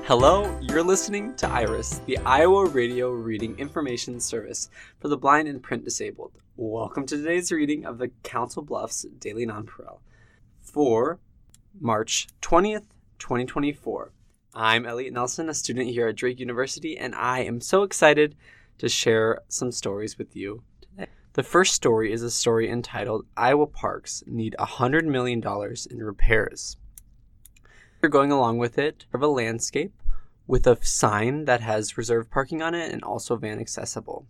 Hello, you're listening to IRIS, the Iowa Radio Reading Information Service for the blind and print disabled. Welcome to today's reading of the Council Bluffs Daily Nonpareil for March 20th, 2024. I'm Elliot Nelson, a student here at Drake University, and I am so excited to share some stories with you today. The first story is a story entitled Iowa Parks Need $100 Million in Repairs. We're going along with it of a landscape with a sign that has reserved parking on it and also van accessible.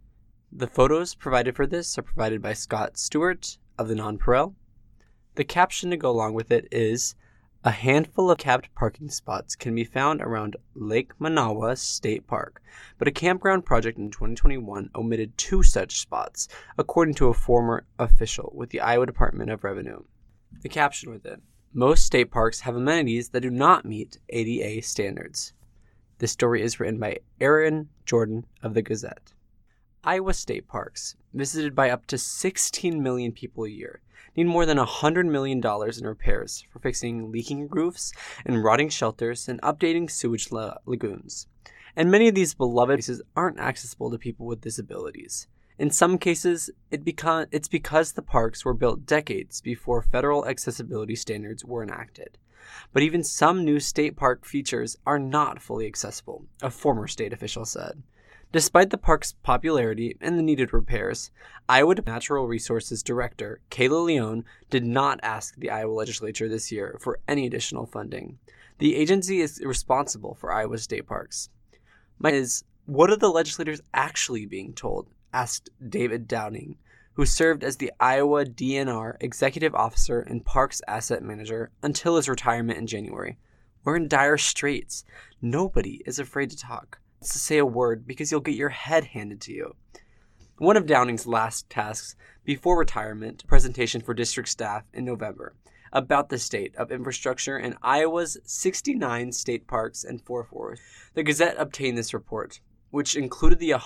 The photos provided for this are provided by Scott Stewart of the Nonpareil. The caption to go along with it is, a handful of capped parking spots can be found around Lake Manawa State Park, but a campground project in 2021 omitted 2 such spots, according to a former official with the Iowa Department of Revenue. The caption with it, most state parks have amenities that do not meet ADA standards. This story is written by Aaron Jordan of the Gazette. Iowa state parks, visited by up to 16 million people a year, need more than $100 million in repairs for fixing leaking roofs and rotting shelters and updating sewage lagoons. And many of these beloved places aren't accessible to people with disabilities. In some cases, it's because the parks were built decades before federal accessibility standards were enacted. But even some new state park features are not fully accessible, a former state official said. Despite the park's popularity and the needed repairs, Iowa Natural Resources Director Kayla Leone did not ask the Iowa legislature this year for any additional funding. The agency is responsible for Iowa state parks. My question is, what are the legislators actually being told? Asked David Downing, who served as the Iowa DNR Executive Officer and Parks Asset Manager until his retirement in January. We're in dire straits. Nobody is afraid to talk, to say a word, because you'll get your head handed to you. One of Downing's last tasks before retirement, a presentation for district staff in November about the state of infrastructure in Iowa's 69 state parks and 4 forests. The Gazette obtained this report, which included the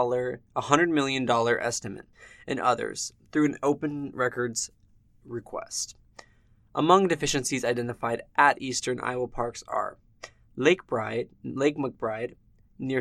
$100 million estimate and others, through an open records request. Among deficiencies identified at Eastern Iowa parks are Lake McBride, near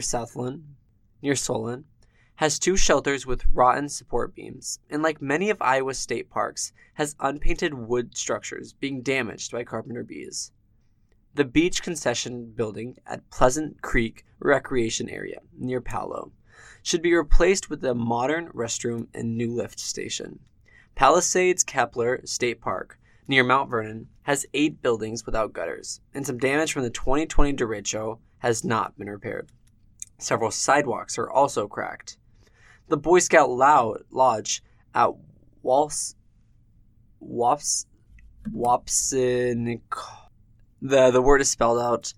Solon, has 2 shelters with rotten support beams, and like many of Iowa's state parks, has unpainted wood structures being damaged by carpenter bees. The beach concession building at Pleasant Creek Recreation Area near Palo should be replaced with a modern restroom and new lift station. Palisades Kepler State Park near Mount Vernon has 8 buildings without gutters, and some damage from the 2020 derecho has not been repaired. Several sidewalks are also cracked. The Boy Scout Lodge at Wapsinicon. The word is spelled out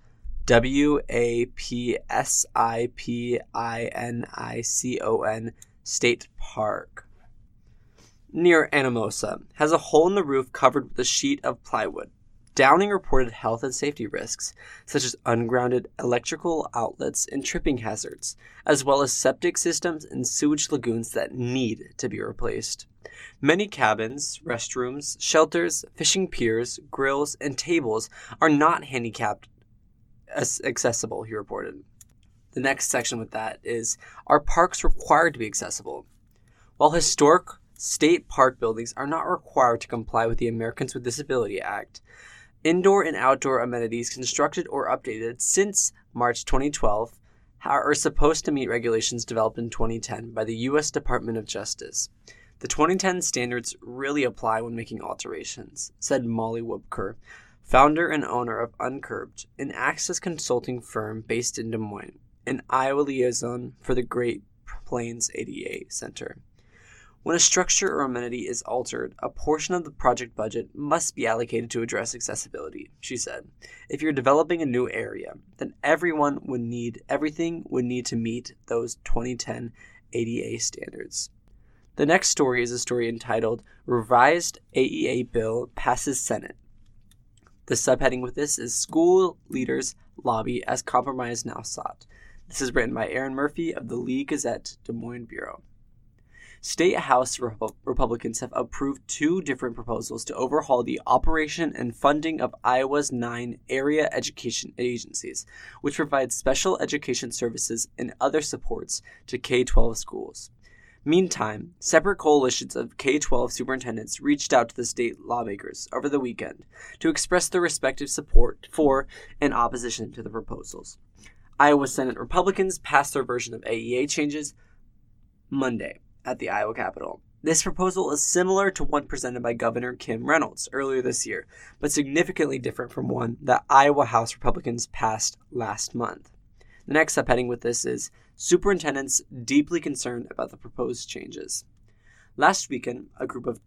Wapsipinicon State Park near Anamosa has a hole in the roof covered with a sheet of plywood. Downing reported health and safety risks, such as ungrounded electrical outlets and tripping hazards, as well as septic systems and sewage lagoons that need to be replaced. Many cabins, restrooms, shelters, fishing piers, grills, and tables are not handicapped accessible, he reported. The next section with that is, are parks required to be accessible? While historic state park buildings are not required to comply with the Americans with Disabilities Act, indoor and outdoor amenities constructed or updated since March 2012 are supposed to meet regulations developed in 2010 by the U.S. Department of Justice. The 2010 standards really apply when making alterations, said Molly Wubker, founder and owner of Uncurbed, an access consulting firm based in Des Moines, an Iowa liaison for the Great Plains ADA Center. When a structure or amenity is altered, a portion of the project budget must be allocated to address accessibility, she said. If you're developing a new area, then everything would need to meet those 2010 ADA standards. The next story is a story entitled Revised AEA Bill Passes Senate. The subheading with this is School Leaders Lobby as Compromise Now Sought. This is written by Aaron Murphy of the Lee Gazette Des Moines Bureau. State House Republicans have approved 2 different proposals to overhaul the operation and funding of Iowa's 9 area education agencies, which provide special education services and other supports to K-12 schools. Meantime, separate coalitions of K-12 superintendents reached out to the state lawmakers over the weekend to express their respective support for and opposition to the proposals. Iowa Senate Republicans passed their version of AEA changes Monday at the Iowa Capitol. This proposal is similar to one presented by Governor Kim Reynolds earlier this year, but significantly different from one that Iowa House Republicans passed last month. The next subheading with this is Superintendents Deeply Concerned About the Proposed Changes. Last weekend, a group of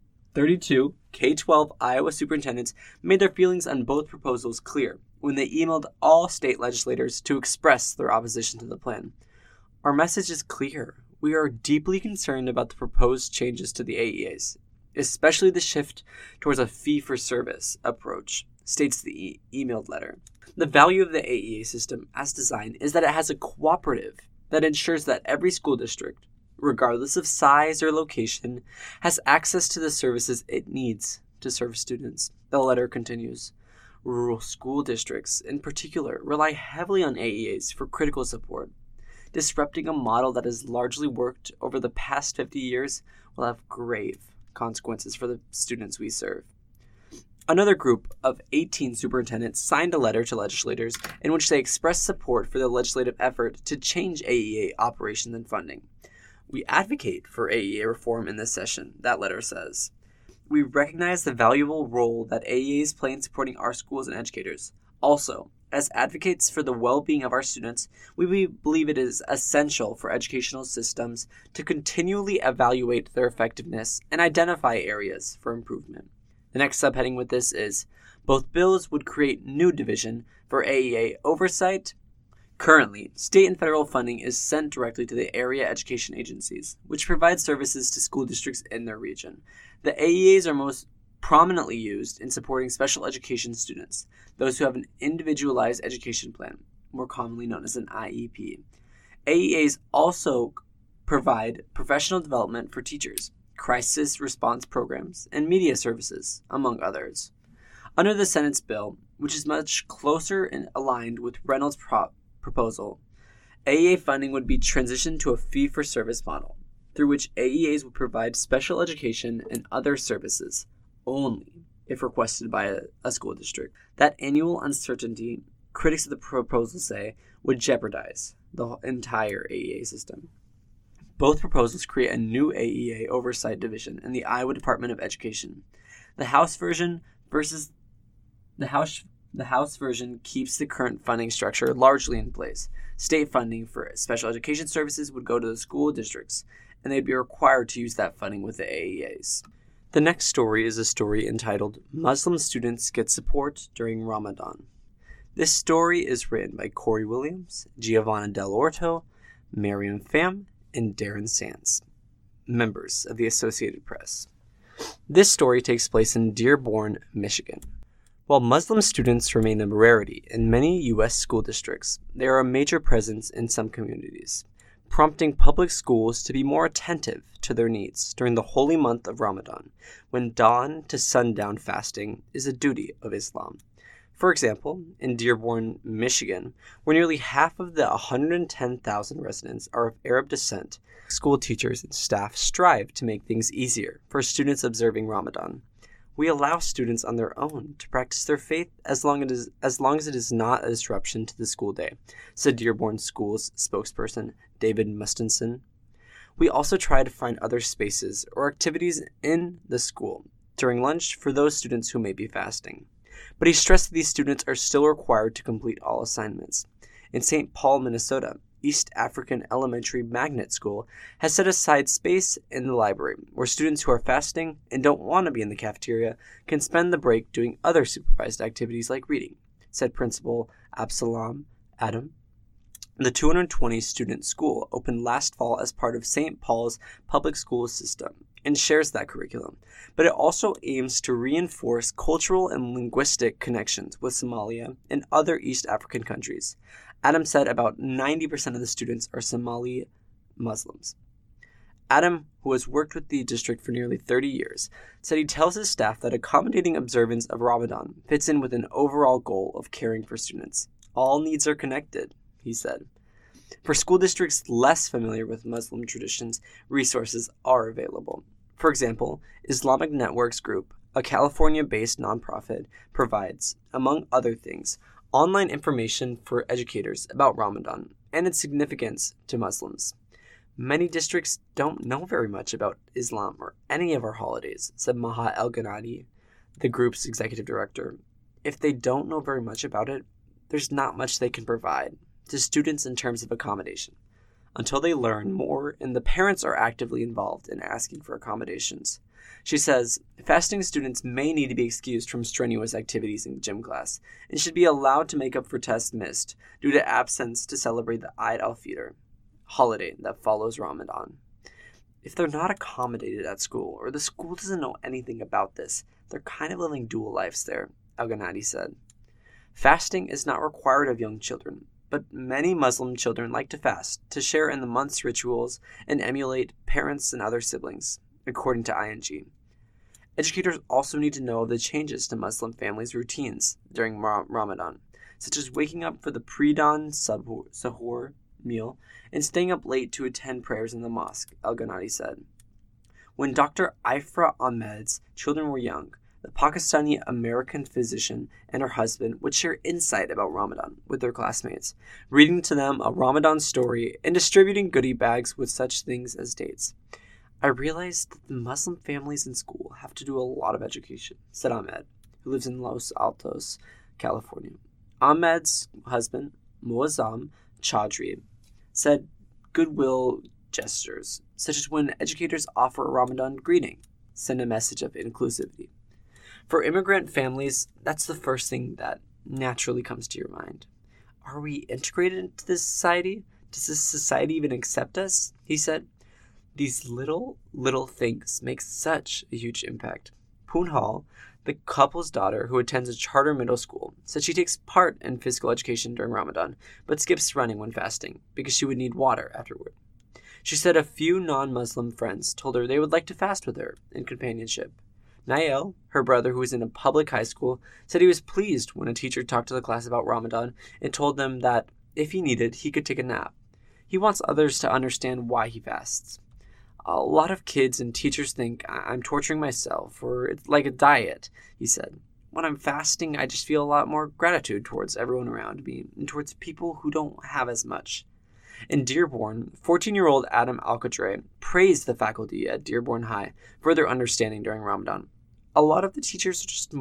32 K-12 Iowa superintendents made their feelings on both proposals clear when they emailed all state legislators to express their opposition to the plan. Our message is clear. We are deeply concerned about the proposed changes to the AEAs, especially the shift towards a fee-for-service approach, states the emailed letter. The value of the AEA system as designed is that it has a cooperative that ensures that every school district, regardless of size or location, has access to the services it needs to serve students. The letter continues. Rural school districts, in particular, rely heavily on AEAs for critical support. Disrupting a model that has largely worked over the past 50 years will have grave consequences for the students we serve. Another group of 18 superintendents signed a letter to legislators in which they expressed support for the legislative effort to change AEA operations and funding. We advocate for AEA reform in this session, that letter says. We recognize the valuable role that AEAs play in supporting our schools and educators. Also, as advocates for the well-being of our students, we believe it is essential for educational systems to continually evaluate their effectiveness and identify areas for improvement. The next subheading with this is, both bills would create new division for AEA oversight. Currently, state and federal funding is sent directly to the area education agencies, which provide services to school districts in their region. The AEAs are most prominently used in supporting special education students, those who have an individualized education plan, more commonly known as an IEP. AEAs also provide professional development for teachers, crisis response programs, and media services, among others. Under the Senate's bill, which is much closer and aligned with Reynolds' proposal, AEA funding would be transitioned to a fee-for-service model, through which AEAs would provide special education and other services only if requested by a school district. That annual uncertainty, critics of the proposal say, would jeopardize the entire AEA system. Both proposals create a new AEA oversight division in the Iowa Department of Education. The House version keeps the current funding structure largely in place. State funding for special education services would go to the school districts, and they'd be required to use that funding with the AEAs. The next story is a story entitled Muslim Students Get Support During Ramadan. This story is written by Corey Williams, Giovanna Del Orto, Miriam Pham, and Darren Sands, members of the Associated Press. This story takes place in Dearborn, Michigan. While Muslim students remain a rarity in many U.S. school districts, they are a major presence in some communities, prompting public schools to be more attentive to their needs during the holy month of Ramadan, when dawn to sundown fasting is a duty of Islam. For example, in Dearborn, Michigan, where nearly half of the 110,000 residents are of Arab descent, school teachers and staff strive to make things easier for students observing Ramadan. We allow students on their own to practice their faith as long as it is not a disruption to the school day, said Dearborn Schools spokesperson David Mustenson. We also try to find other spaces or activities in the school during lunch for those students who may be fasting. But he stressed that these students are still required to complete all assignments. In St. Paul, Minnesota, East African Elementary Magnet School has set aside space in the library where students who are fasting and don't want to be in the cafeteria can spend the break doing other supervised activities like reading, said Principal Absalom Adam. The 220-student school opened last fall as part of St. Paul's public school system and shares that curriculum, but it also aims to reinforce cultural and linguistic connections with Somalia and other East African countries. Adam said about 90% of the students are Somali Muslims. Adam, who has worked with the district for nearly 30 years, said he tells his staff that accommodating observance of Ramadan fits in with an overall goal of caring for students. All needs are connected, he said. For school districts less familiar with Muslim traditions, resources are available. For example, Islamic Networks Group, a California-based nonprofit, provides, among other things, online information for educators about Ramadan and its significance to Muslims. Many districts don't know very much about Islam or any of our holidays, said Maha El-Ghanadi, the group's executive director. If they don't know very much about it, there's not much they can provide to students in terms of accommodation, until they learn more and the parents are actively involved in asking for accommodations. She says, fasting students may need to be excused from strenuous activities in gym class and should be allowed to make up for tests missed due to absence to celebrate the Eid al-Fitr holiday that follows Ramadan. If they're not accommodated at school, or the school doesn't know anything about this, they're kind of living dual lives there, El-Ghanadi said. Fasting is not required of young children, but many Muslim children like to fast to share in the month's rituals and emulate parents and other siblings, according to ING. Educators also need to know of the changes to Muslim families' routines during Ramadan, such as waking up for the pre-dawn sahur meal and staying up late to attend prayers in the mosque, El-Ghanadi said. When Dr. Ifra Ahmed's children were young, the Pakistani-American physician and her husband would share insight about Ramadan with their classmates, reading to them a Ramadan story and distributing goodie bags with such things as dates. I realized that the Muslim families in school have to do a lot of education, said Ahmed, who lives in Los Altos, California. Ahmed's husband, Muazzam Chaudhry, said goodwill gestures, such as when educators offer a Ramadan greeting, send a message of inclusivity. For immigrant families, that's the first thing that naturally comes to your mind. Are we integrated into this society? Does this society even accept us? He said. These little things make such a huge impact. Poonhal, the couple's daughter who attends a charter middle school, said she takes part in physical education during Ramadan, but skips running when fasting because she would need water afterward. She said a few non-Muslim friends told her they would like to fast with her in companionship. Nael, her brother who was in a public high school, said he was pleased when a teacher talked to the class about Ramadan and told them that if he needed, he could take a nap. He wants others to understand why he fasts. A lot of kids and teachers think I'm torturing myself or it's like a diet, he said. When I'm fasting, I just feel a lot more gratitude towards everyone around me and towards people who don't have as much. In Dearborn, 14-year-old Adam Alcadre praised the faculty at Dearborn High for their understanding during Ramadan. A lot of the teachers are just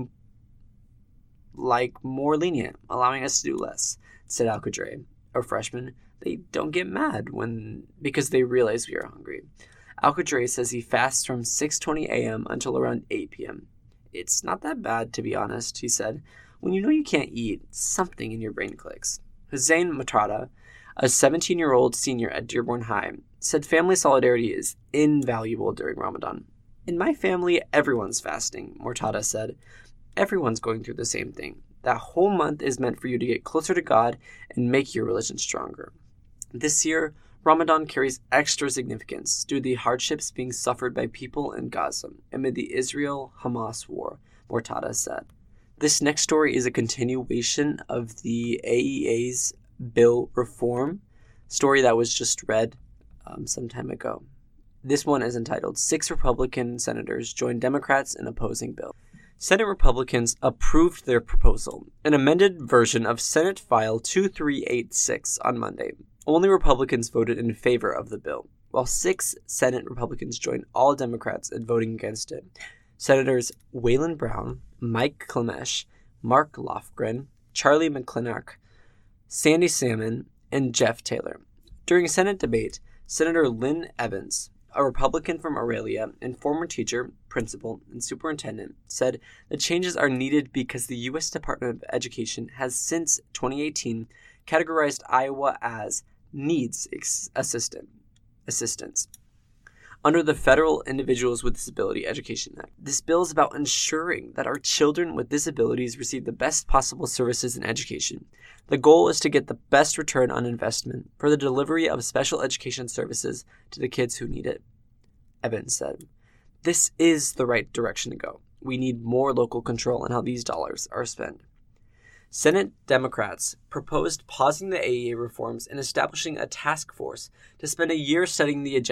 more lenient, allowing us to do less, said Alcadre, a freshman. They don't get mad because they realize we are hungry. Alcadre says he fasts from 6:20 a.m. until around 8 p.m. It's not that bad, to be honest, he said. When you know you can't eat, something in your brain clicks. Hussein Matrada, a 17-year-old senior at Dearborn High, said family solidarity is invaluable during Ramadan. In my family, everyone's fasting, Murtada said. Everyone's going through the same thing. That whole month is meant for you to get closer to God and make your religion stronger. This year, Ramadan carries extra significance due to the hardships being suffered by people in Gaza amid the Israel-Hamas war, Murtada said. This next story is a continuation of the AEA's bill reform story that was just read some time ago. This one is entitled 6 Republican Senators Join Democrats in Opposing Bill. Senate Republicans approved their proposal, an amended version of Senate File 2386 on Monday. Only Republicans voted in favor of the bill, while 6 Senate Republicans joined all Democrats in voting against it. Senators Waylon Brown, Mike Klemesh, Mark Lofgren, Charlie McClintock, Sandy Salmon, and Jeff Taylor. During a Senate debate, Senator Lynn Evans, a Republican from Aurelia and former teacher, principal, and superintendent, said the changes are needed because the U.S. Department of Education has since 2018 categorized Iowa as needs assistance under the Federal Individuals with Disability Education Act. This bill is about ensuring that our children with disabilities receive the best possible services in education. The goal is to get the best return on investment for the delivery of special education services to the kids who need it. Evans said. This is the right direction to go. We need more local control on how these dollars are spent. Senate Democrats proposed pausing the AEA reforms and establishing a task force to spend a year studying the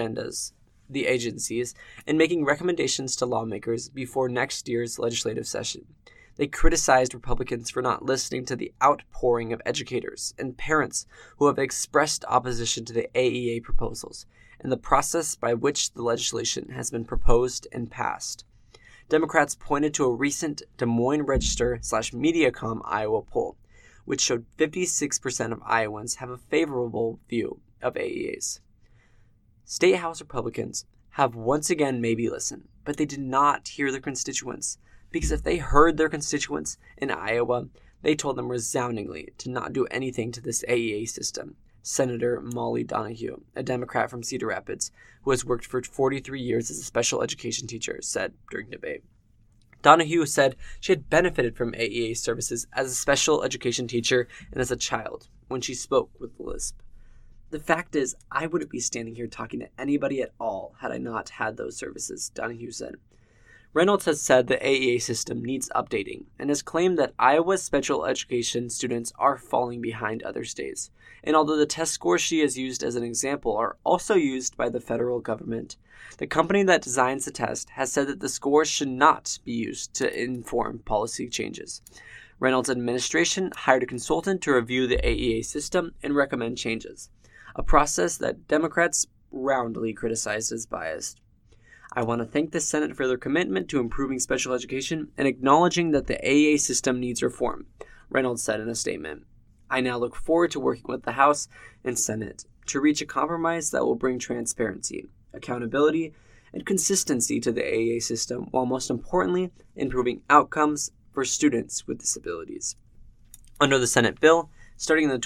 agencies, and making recommendations to lawmakers before next year's legislative session. They criticized Republicans for not listening to the outpouring of educators and parents who have expressed opposition to the AEA proposals and the process by which the legislation has been proposed and passed. Democrats pointed to a recent Des Moines Register/Mediacom Iowa poll, which showed 56% of Iowans have a favorable view of AEAs. State House Republicans have once again maybe listened, but they did not hear their constituents, because if they heard their constituents in Iowa, they told them resoundingly to not do anything to this AEA system. Senator Molly Donahue, a Democrat from Cedar Rapids, who has worked for 43 years as a special education teacher, said during debate. Donahue said she had benefited from AEA services as a special education teacher and as a child when she spoke with the lisp. The fact is, I wouldn't be standing here talking to anybody at all had I not had those services, Donahue said. Reynolds has said the AEA system needs updating and has claimed that Iowa's special education students are falling behind other states. And although the test scores she has used as an example are also used by the federal government, the company that designs the test has said that the scores should not be used to inform policy changes. Reynolds' administration hired a consultant to review the AEA system and recommend changes, a process that Democrats roundly criticized as biased. I want to thank the Senate for their commitment to improving special education and acknowledging that the AEA system needs reform, Reynolds said in a statement. I now look forward to working with the House and Senate to reach a compromise that will bring transparency, accountability, and consistency to the AEA system, while most importantly, improving outcomes for students with disabilities. Under the Senate bill, starting in the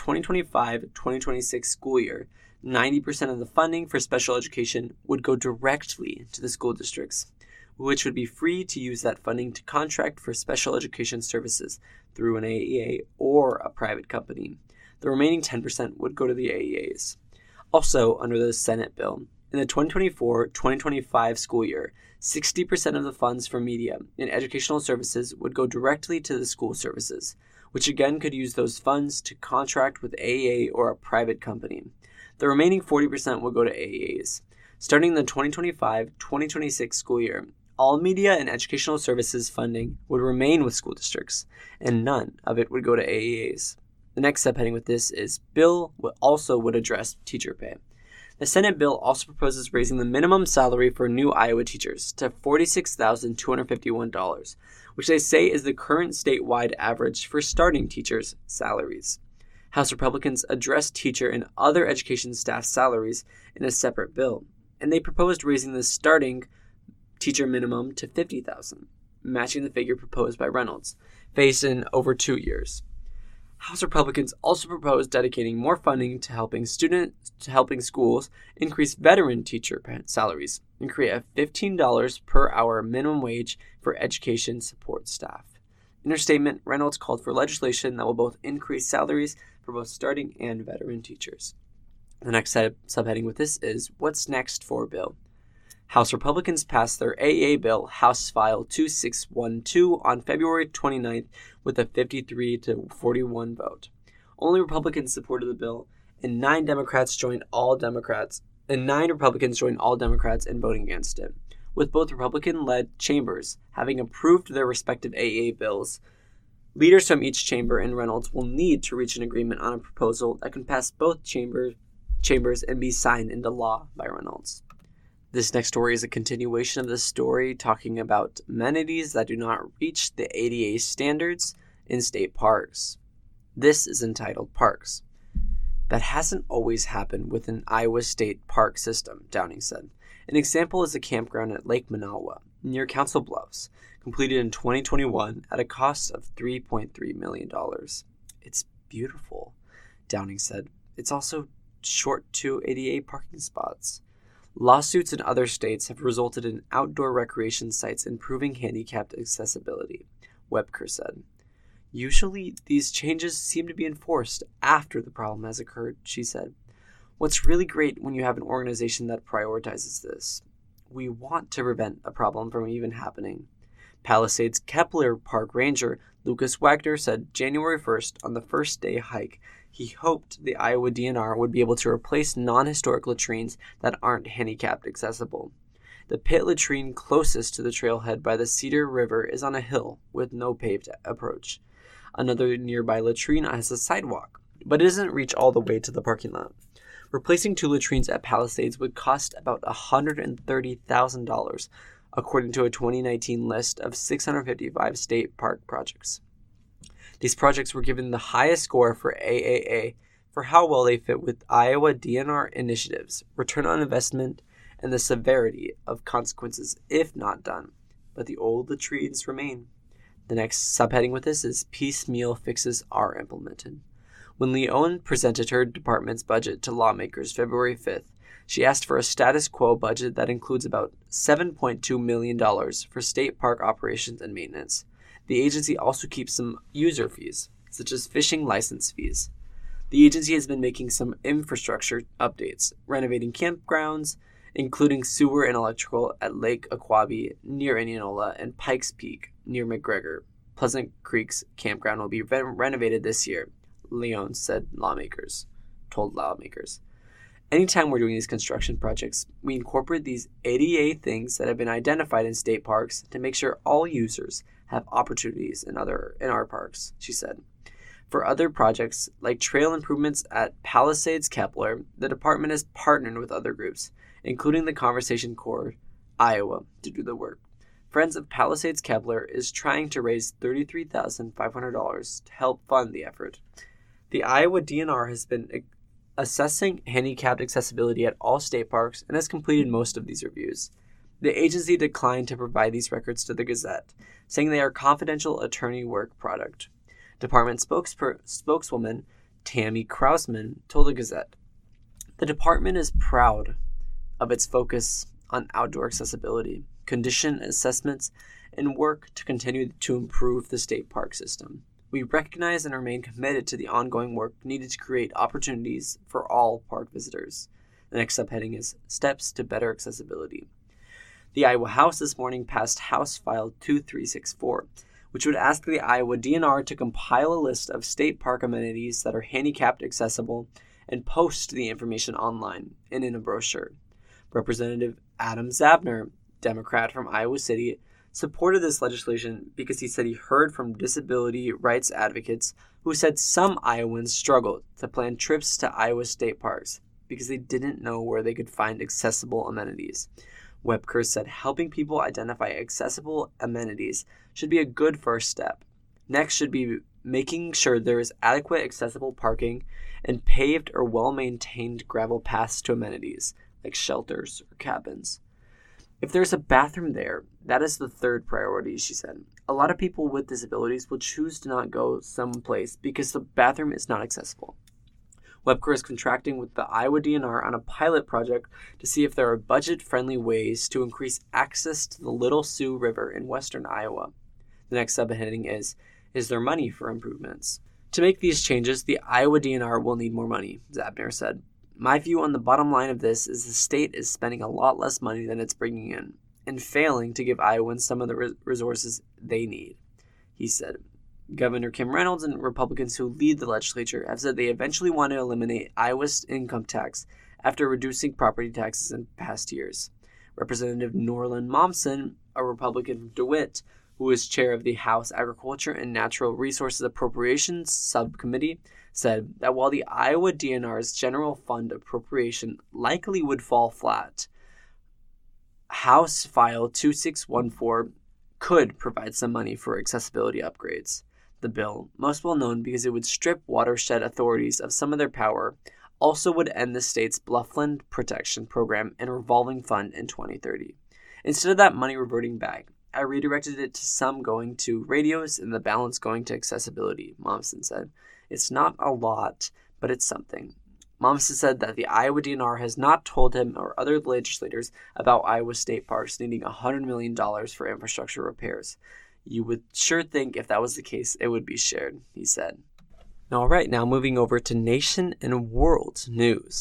2025-2026 school year, 90% of the funding for special education would go directly to the school districts, which would be free to use that funding to contract for special education services through an AEA or a private company. The remaining 10% would go to the AEAs. Also, under the Senate bill, in the 2024-2025 school year, 60% of the funds for media and educational services would go directly to the school services, which again could use those funds to contract with AEA or a private company. The remaining 40% will go to AEAs. Starting in the 2025-2026 school year, all media and educational services funding would remain with school districts, and none of it would go to AEAs. The next subheading with this is bill would address teacher pay. The Senate bill also proposes raising the minimum salary for new Iowa teachers to $46,251, which they say is the current statewide average for starting teachers' salaries. House Republicans addressed teacher and other education staff salaries in a separate bill, and they proposed raising the starting teacher minimum to $50,000, matching the figure proposed by Reynolds, phased in over 2 years. House Republicans also proposed dedicating more funding to helping schools increase veteran teacher salaries and create a $15 per hour minimum wage for education support staff. In her statement, Reynolds called for legislation that will both increase salaries for both starting and veteran teachers. The next subheading with this is, what's next for bill? House Republicans passed their AEA bill, House File 2612, on February 29th with a 53-41 vote. Only Republicans supported the bill, and 9 Republicans joined all Democrats in voting against it. With both Republican-led chambers having approved their respective AEA bills, leaders from each chamber and Reynolds will need to reach an agreement on a proposal that can pass both chambers and be signed into law by Reynolds. This next story is a continuation of the story talking about amenities that do not reach the ADA standards in state parks. This is entitled Parks. That hasn't always happened with an Iowa state park system, Downing said. An example is a campground at Lake Manawa, near Council Bluffs, completed in 2021 at a cost of $3.3 million. It's beautiful, Downing said. It's also short to ADA parking spots. Lawsuits in other states have resulted in outdoor recreation sites improving handicapped accessibility, Webker said. Usually, these changes seem to be enforced after the problem has occurred, she said. What's really great when you have an organization that prioritizes this. We want to prevent a problem from even happening. Palisades Kepler Park Ranger Lucas Wagner said January 1st, on the first day hike, he hoped the Iowa DNR would be able to replace non-historic latrines that aren't handicapped accessible. The pit latrine closest to the trailhead by the Cedar River is on a hill with no paved approach. Another nearby latrine has a sidewalk, but it doesn't reach all the way to the parking lot. Replacing 2 latrines at Palisades would cost about $130,000, according to a 2019 list of 655 state park projects. These projects were given the highest score for AAA for how well they fit with Iowa DNR initiatives, return on investment, and the severity of consequences if not done. But the old latrines remain. The next subheading with this is piecemeal fixes are implemented. When Leone presented her department's budget to lawmakers February 5th, she asked for a status quo budget that includes about $7.2 million for state park operations and maintenance. The agency also keeps some user fees, such as fishing license fees. The agency has been making some infrastructure updates, renovating campgrounds, including sewer and electrical at Lake Aquabi near Indianola and Pikes Peak near McGregor. Pleasant Creek's campground will be renovated this year, Leone told lawmakers. Anytime we're doing these construction projects, we incorporate these ADA things that have been identified in state parks to make sure all users have opportunities in our parks, she said. For other projects, like trail improvements at Palisades Kepler, the department has partnered with other groups, including the Conservation Corps, Iowa, to do the work. Friends of Palisades Kepler is trying to raise $33,500 to help fund the effort. The Iowa DNR has been assessing handicapped accessibility at all state parks and has completed most of these reviews. The agency declined to provide these records to the Gazette, saying they are confidential attorney work product. Department spokeswoman Tammy Krausman told the Gazette, "The department is proud of its focus on outdoor accessibility, condition assessments, and work to continue to improve the state park system. We recognize and remain committed to the ongoing work needed to create opportunities for all park visitors." The next subheading is Steps to Better Accessibility. The Iowa House this morning passed House File 2364, which would ask the Iowa DNR to compile a list of state park amenities that are handicapped accessible and post the information online and in a brochure. Representative Adam Zabner, Democrat from Iowa City, supported this legislation because he said he heard from disability rights advocates who said some Iowans struggled to plan trips to Iowa state parks because they didn't know where they could find accessible amenities. Webker said helping people identify accessible amenities should be a good first step. Next should be making sure there is adequate accessible parking and paved or well-maintained gravel paths to amenities, like shelters or cabins. If there's a bathroom there, that is the third priority, she said. A lot of people with disabilities will choose to not go someplace because the bathroom is not accessible. Webker is contracting with the Iowa DNR on a pilot project to see if there are budget-friendly ways to increase access to the Little Sioux River in western Iowa. The next subheading is there money for improvements? To make these changes, the Iowa DNR will need more money, Zabner said. My view on the bottom line of this is the state is spending a lot less money than it's bringing in, and failing to give Iowans some of the resources they need, he said. Governor Kim Reynolds and Republicans who lead the legislature have said they eventually want to eliminate Iowa's income tax after reducing property taxes in past years. Representative Norlin Momsen, a Republican from DeWitt, who is chair of the House Agriculture and Natural Resources Appropriations Subcommittee, said that while the Iowa DNR's general fund appropriation likely would fall flat, House File 2614 could provide some money for accessibility upgrades. The bill, most well known because it would strip watershed authorities of some of their power, also would end the state's Bluffland Protection Program and revolving fund in 2030. Instead of that money reverting back, I redirected it to some going to radios and the balance going to accessibility, Momsen said. It's not a lot, but it's something. Momsen said that the Iowa DNR has not told him or other legislators about Iowa state parks needing $100 million for infrastructure repairs. You would sure think if that was the case, it would be shared, he said. All right, now moving over to nation and world news.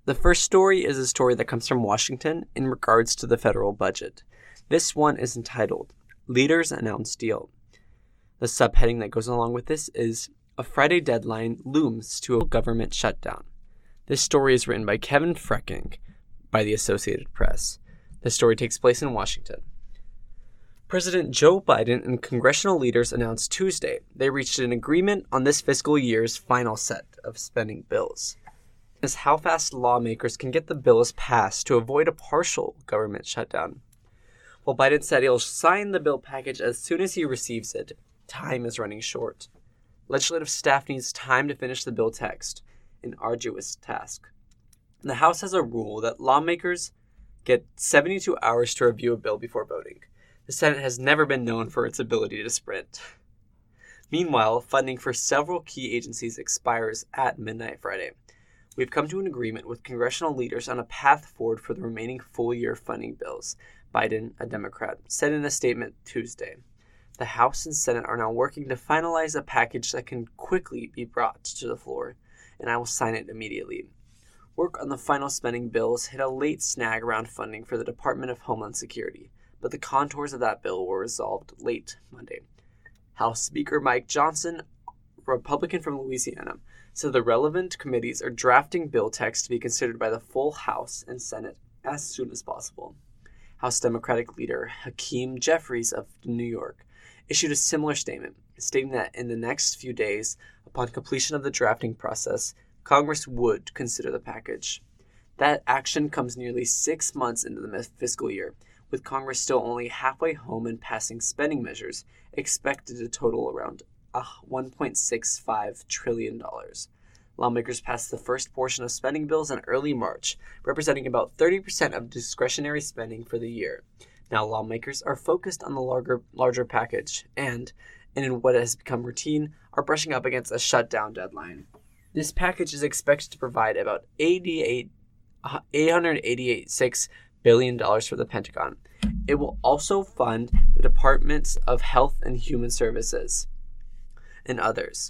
The first story is a story that comes from Washington in regards to the federal budget. This one is entitled, Leaders Announce Deal. The subheading that goes along with this is, A Friday Deadline Looms to a Government Shutdown. This story is written by Kevin Frecking by the Associated Press. The story takes place in Washington. President Joe Biden and congressional leaders announced Tuesday they reached an agreement on this fiscal year's final set of spending bills. This is how fast lawmakers can get the bills passed to avoid a partial government shutdown. While Biden said he'll sign the bill package as soon as he receives it, time is running short. Legislative staff needs time to finish the bill text, an arduous task. The House has a rule that lawmakers get 72 hours to review a bill before voting. The Senate has never been known for its ability to sprint. Meanwhile, funding for several key agencies expires at midnight Friday. We've come to an agreement with congressional leaders on a path forward for the remaining full-year funding bills, Biden, a Democrat, said in a statement Tuesday. The House and Senate are now working to finalize a package that can quickly be brought to the floor, and I will sign it immediately. Work on the final spending bills hit a late snag around funding for the Department of Homeland Security, but the contours of that bill were resolved late Monday. House Speaker Mike Johnson, Republican from Louisiana, said the relevant committees are drafting bill text to be considered by the full House and Senate as soon as possible. House Democratic leader Hakeem Jeffries of New York issued a similar statement, stating that in the next few days, upon completion of the drafting process, Congress would consider the package. That action comes nearly 6 months into the fiscal year, with Congress still only halfway home and passing spending measures expected to total around $1.65 trillion. Lawmakers passed the first portion of spending bills in early March, representing about 30% of discretionary spending for the year. Now lawmakers are focused on the larger package and in what has become routine, are brushing up against a shutdown deadline. This package is expected to provide about $886 billion for the Pentagon. It will also fund the Departments of Health and Human Services and others.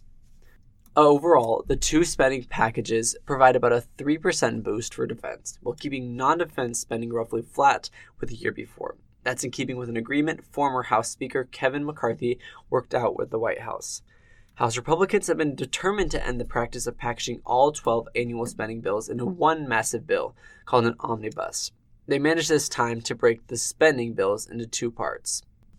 Overall, the two spending packages provide about a 3% boost for defense, while keeping non-defense spending roughly flat with the year before. That's in keeping with an agreement former House Speaker Kevin McCarthy worked out with the White House. House Republicans have been determined to end the practice of packaging all 12 annual spending bills into one massive bill called an omnibus. They managed this time to break the spending bills into two parts.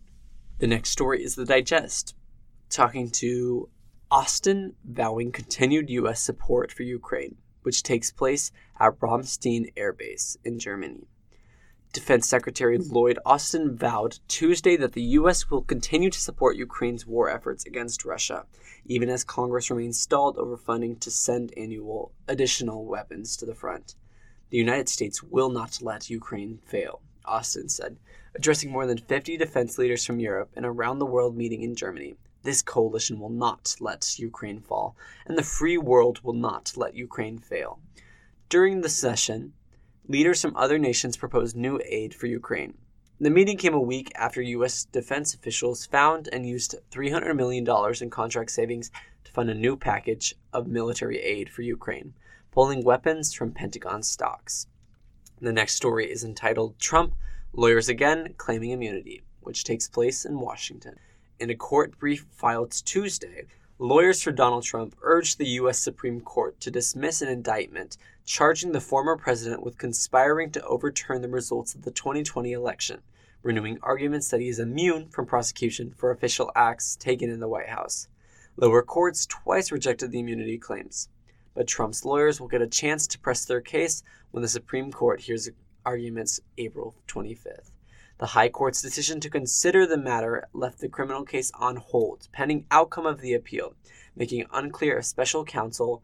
The next story is the Digest, talking to Austin vowing continued U.S. support for Ukraine, which takes place at Ramstein Air Base in Germany. Defense Secretary Lloyd Austin vowed Tuesday that the U.S. will continue to support Ukraine's war efforts against Russia, even as Congress remains stalled over funding to send annual additional weapons to the front. The United States will not let Ukraine fail, Austin said, addressing more than 50 defense leaders from Europe and around the world meeting in Germany. This coalition will not let Ukraine fall, and the free world will not let Ukraine fail. During the session, leaders from other nations proposed new aid for Ukraine. The meeting came a week after U.S. defense officials found and used $300 million in contract savings to fund a new package of military aid for Ukraine, pulling weapons from Pentagon stocks. The next story is entitled Trump, Lawyers Again Claiming Immunity, which takes place in Washington. In a court brief filed Tuesday, lawyers for Donald Trump urged the U.S. Supreme Court to dismiss an indictment charging the former president with conspiring to overturn the results of the 2020 election, renewing arguments that he is immune from prosecution for official acts taken in the White House. Lower courts twice rejected the immunity claims, but Trump's lawyers will get a chance to press their case when the Supreme Court hears arguments April 25th. The High Court's decision to consider the matter left the criminal case on hold, pending outcome of the appeal, making it unclear if special counsel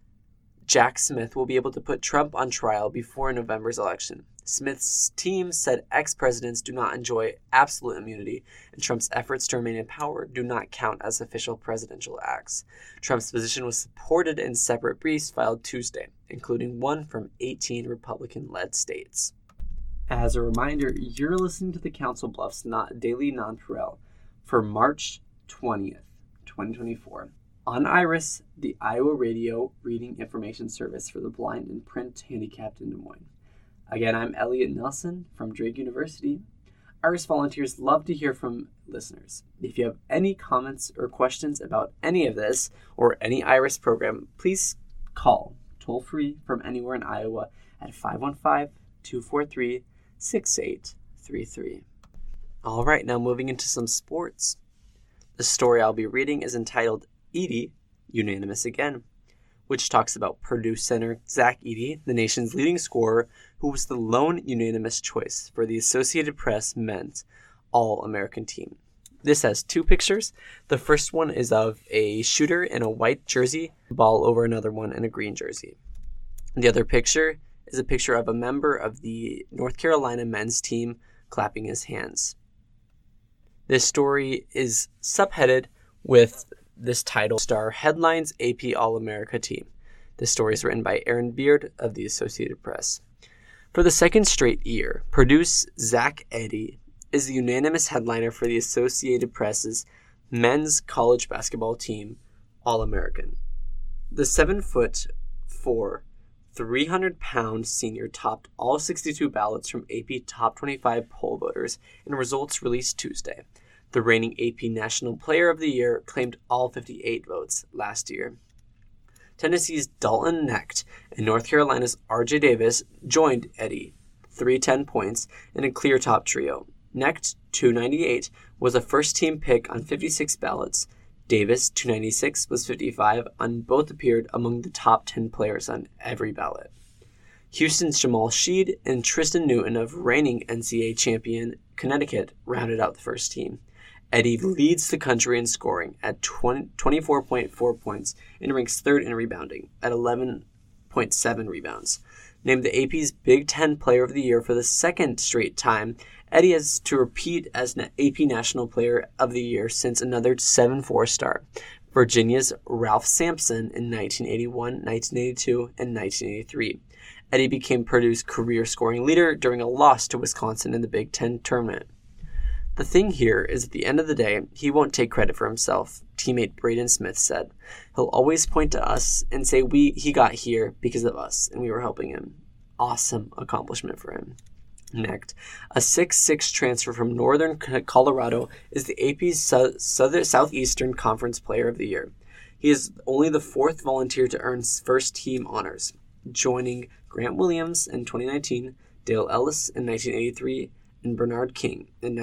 Jack Smith will be able to put Trump on trial before November's election. Smith's team said ex-presidents do not enjoy absolute immunity, and Trump's efforts to remain in power do not count as official presidential acts. Trump's position was supported in separate briefs filed Tuesday, including one from 18 Republican-led states. As a reminder, you're listening to the Council Bluffs Daily Nonpareil for March 20th, 2024. on IRIS, the Iowa Radio Reading Information Service for the Blind and Print Handicapped in Des Moines. Again, I'm Elliot Nelson from Drake University. IRIS volunteers love to hear from listeners. If you have any comments or questions about any of this or any IRIS program, please call toll-free from anywhere in Iowa at 515-243-6833. All right, now moving into some sports. The story I'll be reading is entitled Edey, Unanimous Again, which talks about Purdue center Zach Edey, the nation's leading scorer, who was the lone unanimous choice for the Associated Press men's All-American team. This has two pictures. The first one is of a shooter in a white jersey, ball over another one in a green jersey. The other picture is a picture of a member of the North Carolina men's team clapping his hands. This story is subheaded with this title, Star Headlines AP All-America Team. This story is written by Aaron Beard of the Associated Press. For the second straight year, Purdue's Zach Edey is the unanimous headliner for the Associated Press's men's college basketball team All-American. The 7'4", 300-pound senior topped all 62 ballots from AP Top 25 poll voters in results released Tuesday. The reigning AP National Player of the Year claimed all 58 votes last year. Tennessee's Dalton Knecht and North Carolina's R.J. Davis joined Edey, 310 points, in a clear top trio. Knecht, 298, was a first-team pick on 56 ballots. Davis, 296, was 55, and both appeared among the top 10 players on every ballot. Houston's Jamal Shead and Tristan Newton of reigning NCAA champion Connecticut rounded out the first team. Edey leads the country in scoring at 24.4 points and ranks third in rebounding at 11.7 rebounds. Named the AP's Big Ten Player of the Year for the second straight time, Edey has to repeat as AP National Player of the Year since another 7'4" star, Virginia's Ralph Sampson in 1981, 1982, and 1983. Edey became Purdue's career scoring leader during a loss to Wisconsin in the Big Ten tournament. The thing here is, at the end of the day, he won't take credit for himself, teammate Braden Smith said. He'll always point to us and say he got here because of us, and we were helping him. Awesome accomplishment for him. Knecht, a 6'6" transfer from Northern Colorado, is the AP's Southeastern Conference Player of the Year. He is only the fourth volunteer to earn first-team honors, joining Grant Williams in 2019, Dale Ellis in 1983, and Bernard King in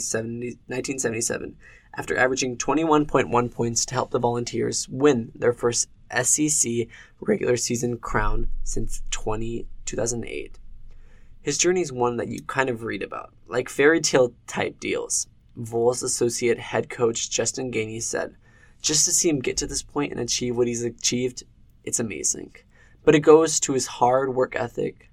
1977, after averaging 21.1 points to help the Volunteers win their first SEC regular season crown since 2008. His journey is one that you kind of read about, like fairy tale type deals. Vols associate head coach Justin Gainey said, "Just to see him get to this point and achieve what he's achieved, it's amazing. But it goes to his hard work ethic,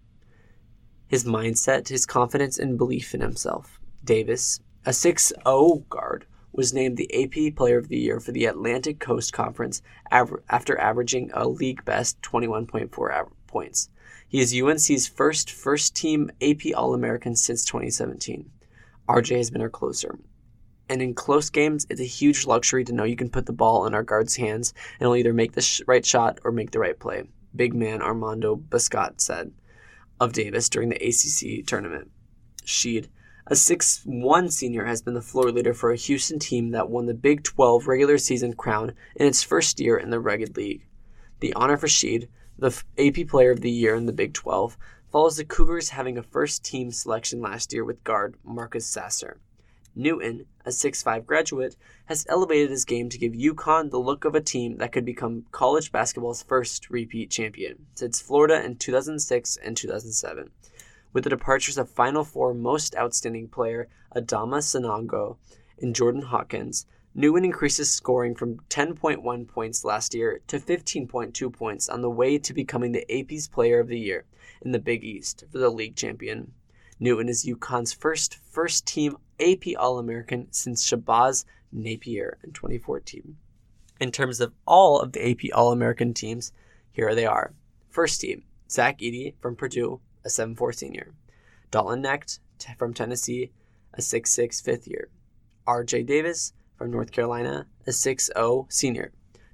his mindset, his confidence, and belief in himself." Davis, a 6'0" guard, was named the AP Player of the Year for the Atlantic Coast Conference after averaging a league-best 21.4 points. He is UNC's first-team AP All-American since 2017. RJ has been our closer. And in close games, it's a huge luxury to know you can put the ball in our guard's hands and he'll either make the right shot or make the right play, big man Armando Bacot said of Davis during the ACC tournament. Shead, a 6'1" senior, has been the floor leader for a Houston team that won the Big 12 regular season crown in its first year in the Rugged League. The honor for Shead, the AP Player of the Year in the Big 12, follows the Cougars having a first-team selection last year with guard Marcus Sasser. Newton, a 6'5" graduate, has elevated his game to give UConn the look of a team that could become college basketball's first repeat champion since Florida in 2006 and 2007. With the departures of Final Four most outstanding player Adama Sanongo and Jordan Hawkins, Newton increases scoring from 10.1 points last year to 15.2 points on the way to becoming the AP's Player of the Year in the Big East for the league champion. Newton is UConn's first-team AP All-American since Shabazz Napier in 2014. In terms of all of the AP All-American teams, here they are. First team, Zach Edey from Purdue, a 7'4" senior. Dalton Knecht from Tennessee, a 6'6" fifth year. R.J. Davis from North Carolina, a 6'0" senior.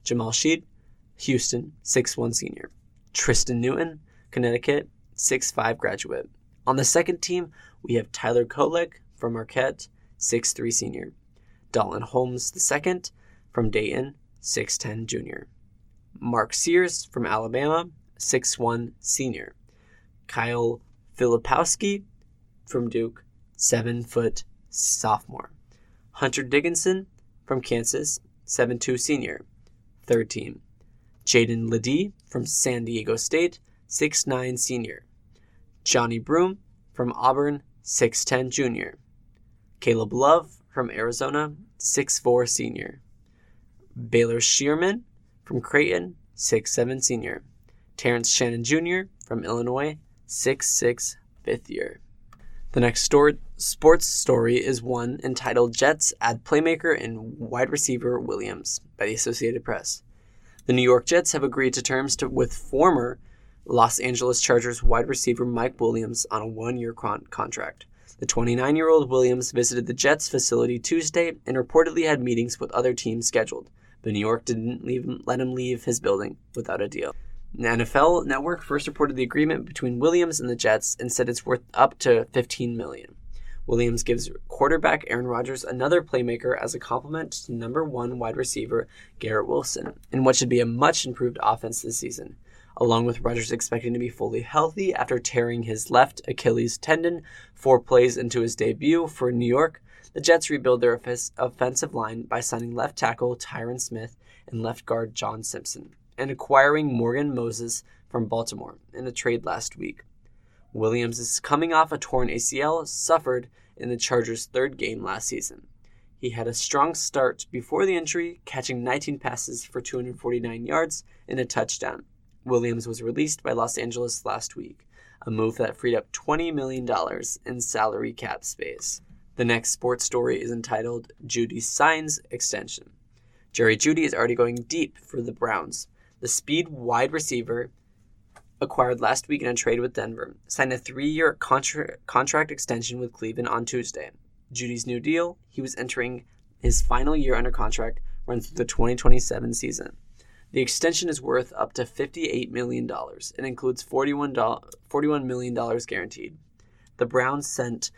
Jamal Sheed, Houston, 6'1" senior. Tristan Newton, Connecticut, 6'5" graduate. On the second team, we have Tyler Kolek from Marquette, 6'3" senior. Dalton Holmes II from Dayton, 6'10" junior. Mark Sears from Alabama, 6'1" senior. Kyle Filipowski from Duke, 7' sophomore. Hunter Dickinson from Kansas, 7'2" senior. Third team. Jaden Ledee from San Diego State, 6'9" senior. Johnny Broom from Auburn, 6'10" junior. Caleb Love from Arizona, 6'4" senior. Baylor Shearman from Creighton, 6'7" senior. Terrence Shannon Jr. from Illinois, 6'6", fifth year. The next sports story is one entitled Jets Add Playmaker and Wide Receiver Williams by the Associated Press. The New York Jets have agreed to terms with former Los Angeles Chargers wide receiver Mike Williams on a one-year contract. The 29-year-old Williams visited the Jets facility Tuesday and reportedly had meetings with other teams scheduled, but New York didn't let him leave his building without a deal. The NFL Network first reported the agreement between Williams and the Jets and said it's worth up to $15 million. Williams gives quarterback Aaron Rodgers another playmaker as a complement to number one wide receiver Garrett Wilson in what should be a much improved offense this season. Along with Rodgers expecting to be fully healthy after tearing his left Achilles tendon 4 plays into his debut for New York, the Jets rebuild their offensive line by signing left tackle Tyron Smith and left guard John Simpson, and acquiring Morgan Moses from Baltimore in a trade last week. Williams is coming off a torn ACL suffered in the Chargers' third game last season. He had a strong start before the injury, catching 19 passes for 249 yards and a touchdown. Williams was released by Los Angeles last week, a move that freed up $20 million in salary cap space. The next sports story is entitled Jeudy signs extension. Jerry Jeudy is already going deep for the Browns. The speed wide receiver, acquired last week in a trade with Denver, signed a 3-year contract extension with Cleveland on Tuesday. Jeudy's new deal, he was entering his final year under contract, runs through the 2027 season. The extension is worth up to $58 million and includes $41 million guaranteed. The Browns sent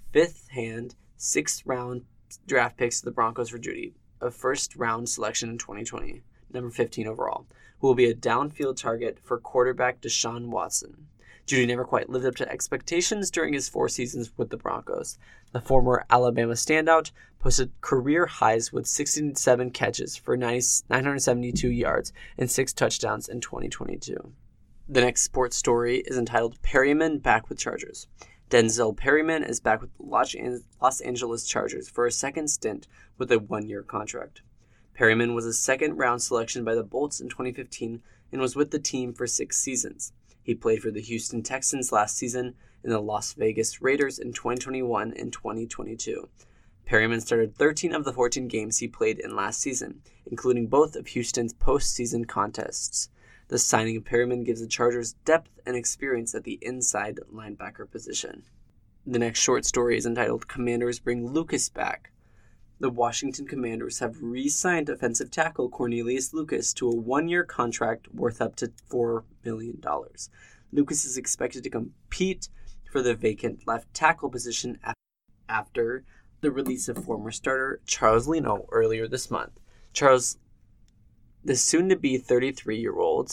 6th-round draft picks to the Broncos for Jeudy, a first-round selection in 2020, number 15 overall, who will be a downfield target for quarterback Deshaun Watson. Jeudy never quite lived up to expectations during his 4 seasons with the Broncos. The former Alabama standout posted career highs with 67 catches for 972 yards and 6 touchdowns in 2022. The next sports story is entitled Perryman Back with Chargers. Denzel Perryman is back with Los Angeles Chargers for a second stint with a 1-year contract. Perryman was a second-round selection by the Bolts in 2015 and was with the team for 6 seasons. He played for the Houston Texans last season and the Las Vegas Raiders in 2021 and 2022. Perryman started 13 of the 14 games he played in last season, including both of Houston's postseason contests. The signing of Perryman gives the Chargers depth and experience at the inside linebacker position. The next short story is entitled Commanders Bring Lucas Back. The Washington Commanders have re-signed offensive tackle Cornelius Lucas to a 1-year contract worth up to $4 million. Lucas is expected to compete for the vacant left tackle position after the release of former starter Charles Leno earlier this month. Charles, the soon-to-be 33-year-old,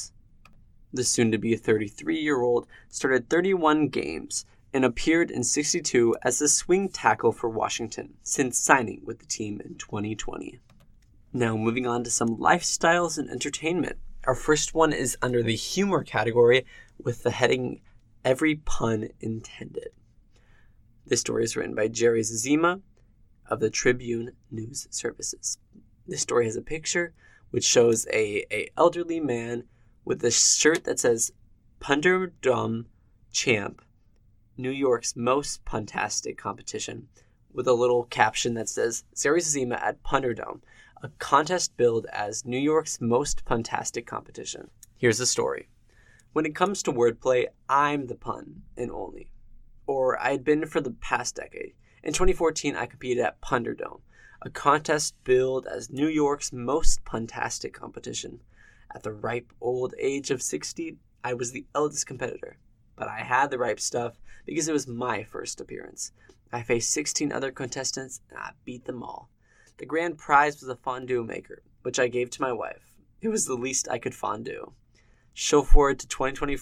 started 31 games and appeared in 62 as the swing tackle for Washington since signing with the team in 2020. Now moving on to some lifestyles and entertainment. Our first one is under the humor category with the heading Every Pun Intended. This story is written by Jerry Zima of the Tribune News Services. This story has a picture which shows a elderly man with a shirt that says Punderdome Champ, New York's most puntastic competition, with a little caption that says Jerry Zima at Punderdome, a contest billed as New York's most puntastic competition. Here's the story. When it comes to wordplay, I'm the pun and only. Or I had been for the past decade. In 2014, I competed at Punderdome, a contest billed as New York's most puntastic competition. At the ripe old age of 60, I was the eldest competitor, but I had the ripe stuff because it was my first appearance. I faced 16 other contestants, and I beat them all. The grand prize was a fondue maker, which I gave to my wife. It was the least I could fondue. Slow forward to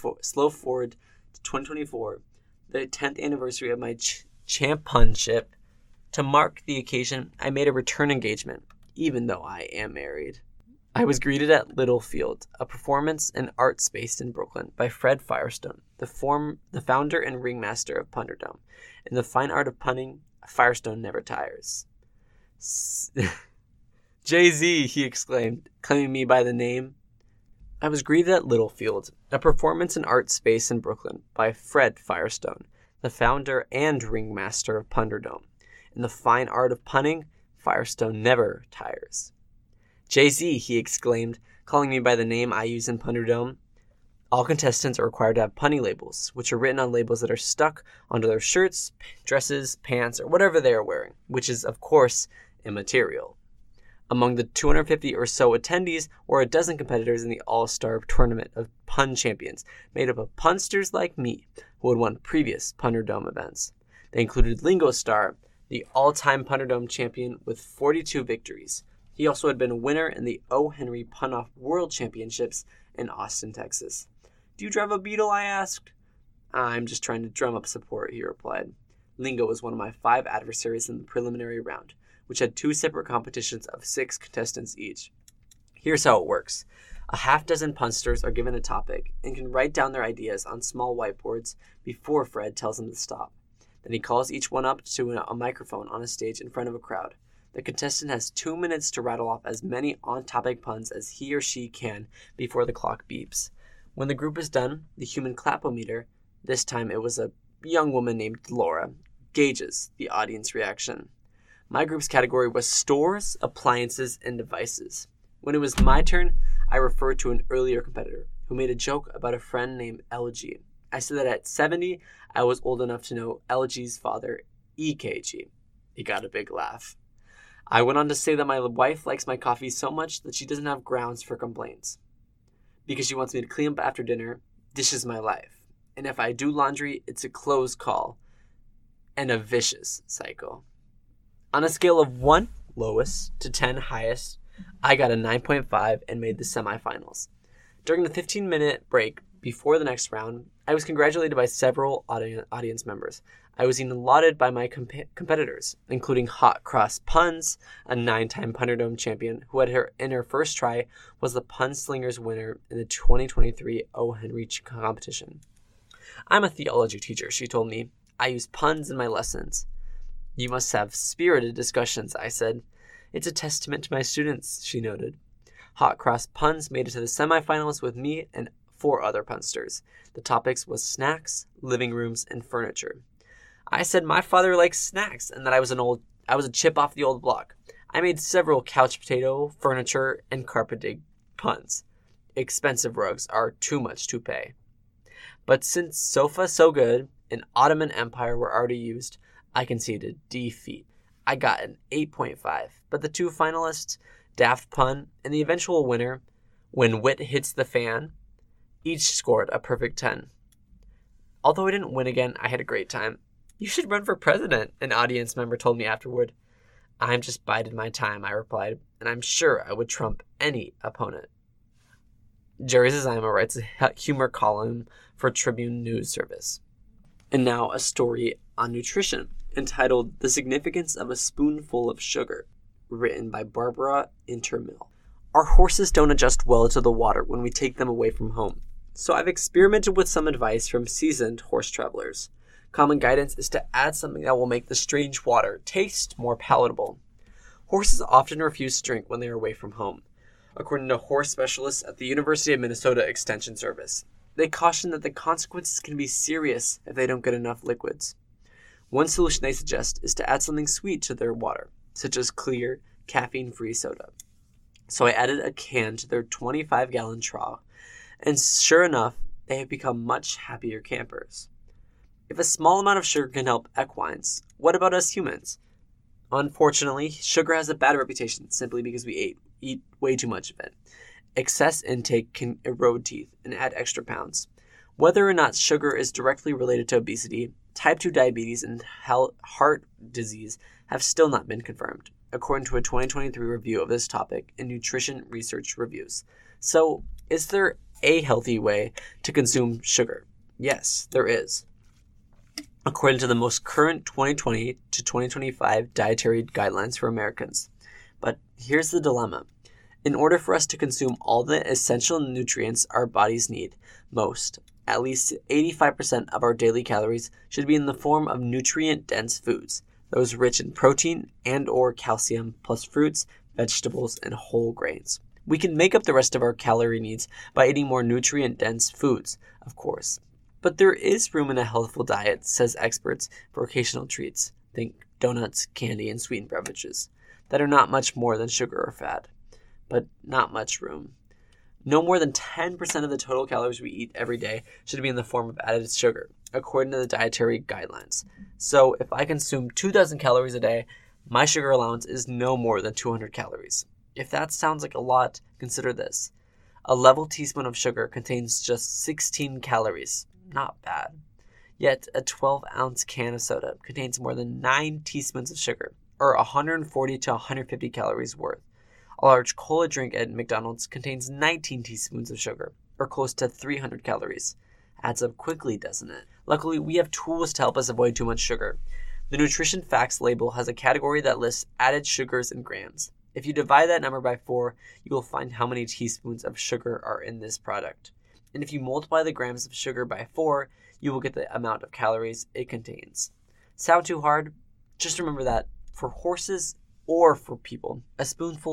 2024, the 10th anniversary of my championship. To mark the occasion, I made a return engagement, even though I am married. I was greeted at Littlefield, a performance and art space in Brooklyn, by Fred Firestone, the founder and ringmaster of Punderdome. In the fine art of punning, Firestone never tires. Jay-Z, he exclaimed, claiming me by the name. I was greeted at Littlefield, a performance and art space in Brooklyn, by Fred Firestone, the founder and ringmaster of Punderdome. In the fine art of punning, Firestone never tires. Jay-Z, he exclaimed, calling me by the name I use in Punderdome. All contestants are required to have punny labels, which are written on labels that are stuck onto their shirts, dresses, pants, or whatever they are wearing, which is, of course, immaterial. Among the 250 or so attendees were a dozen competitors in the all-star tournament of pun champions, made up of punsters like me, who had won previous Punderdome events. They included Lingo Starr, the all-time Punderdome champion with 42 victories. He also had been a winner in the O. Henry Pun-Off World Championships in Austin, Texas. Do you drive a Beetle? I asked. I'm just trying to drum up support, he replied. Lingo was one of my 5 adversaries in the preliminary round, which had 2 separate competitions of 6 contestants each. Here's how it works. A half dozen punsters are given a topic and can write down their ideas on small whiteboards before Fred tells them to stop. Then he calls each one up to a microphone on a stage in front of a crowd. The contestant has 2 minutes to rattle off as many on-topic puns as he or she can before the clock beeps. When the group is done, the human clapometer, this time it was a young woman named Laura, gauges the audience reaction. My group's category was stores, appliances, and devices. When it was my turn, I referred to an earlier competitor who made a joke about a friend named LG. I said that at 70, I was old enough to know LG's father, EKG. He got a big laugh. I went on to say that my wife likes my coffee so much that she doesn't have grounds for complaints. Because she wants me to clean up after dinner, this is my life. And if I do laundry, it's a close call and a vicious cycle. On a scale of 1, lowest, to 10, highest, I got a 9.5 and made the semifinals. During the 15-minute break before the next round, I was congratulated by several audience members. I was even lauded by my competitors, including Hot Cross Puns, a 9-time Punderdome champion who in her first try was the Pun Slingers winner in the 2023 O. Henry competition. I'm a theology teacher, she told me. I use puns in my lessons. You must have spirited discussions, I said. It's a testament to my students, she noted. Hot Cross Puns made it to the semifinals with me and 4 other punsters. The topics was snacks, living rooms, and furniture. I said my father likes snacks and that I was a chip off the old block. I made several couch potato, furniture, and carpet dig puns. Expensive rugs are too much to pay. But since sofa so good and Ottoman Empire were already used, I conceded defeat. I got an 8.5, but the 2 finalists, Daft Pun and the eventual winner, When Wit Hits the Fan, each scored a perfect 10. Although I didn't win again, I had a great time. You should run for president, an audience member told me afterward. I'm just biding my time, I replied, and I'm sure I would trump any opponent. Jerry Zazima writes a humor column for Tribune News Service. And now a story on nutrition, entitled The Significance of a Spoonful of Sugar, written by Barbara Intermill. Our horses don't adjust well to the water when we take them away from home, so I've experimented with some advice from seasoned horse travelers. Common guidance is to add something that will make the strange water taste more palatable. Horses often refuse to drink when they are away from home, according to horse specialists at the University of Minnesota Extension Service. They caution that the consequences can be serious if they don't get enough liquids. One solution they suggest is to add something sweet to their water, such as clear, caffeine-free soda. So I added a can to their 25-gallon trough, and sure enough, they have become much happier campers. If a small amount of sugar can help equines, what about us humans? Unfortunately, sugar has a bad reputation simply because we eat way too much of it. Excess intake can erode teeth and add extra pounds. Whether or not sugar is directly related to obesity, type 2 diabetes, and heart disease have still not been confirmed, according to a 2023 review of this topic in Nutrition Research Reviews. So, is there a healthy way to consume sugar? Yes, there is. According to the most current 2020 to 2025 dietary guidelines for Americans. But here's the dilemma. In order for us to consume all the essential nutrients our bodies need most, at least 85% of our daily calories should be in the form of nutrient-dense foods, those rich in protein and or calcium, plus fruits, vegetables, and whole grains. We can make up the rest of our calorie needs by eating more nutrient-dense foods, of course. But there is room in a healthful diet, says experts, for occasional treats. Think donuts, candy, and sweetened beverages that are not much more than sugar or fat, but not much room. No more than 10% of the total calories we eat every day should be in the form of added sugar, according to the dietary guidelines. So if I consume 2,000 calories a day, my sugar allowance is no more than 200 calories. If that sounds like a lot, consider this. A level teaspoon of sugar contains just 16 calories. Not bad. Yet a 12-ounce can of soda contains more than 9 teaspoons of sugar, or 140 to 150 calories worth. A large cola drink at McDonald's contains 19 teaspoons of sugar, or close to 300 calories. Adds up quickly, doesn't it? Luckily, we have tools to help us avoid too much sugar. The Nutrition Facts label has a category that lists added sugars in grams. If you divide that number by 4, you will find how many teaspoons of sugar are in this product. And if you multiply the grams of sugar by 4, you will get the amount of calories it contains. Sound too hard? Just remember that for horses or for people, a spoonful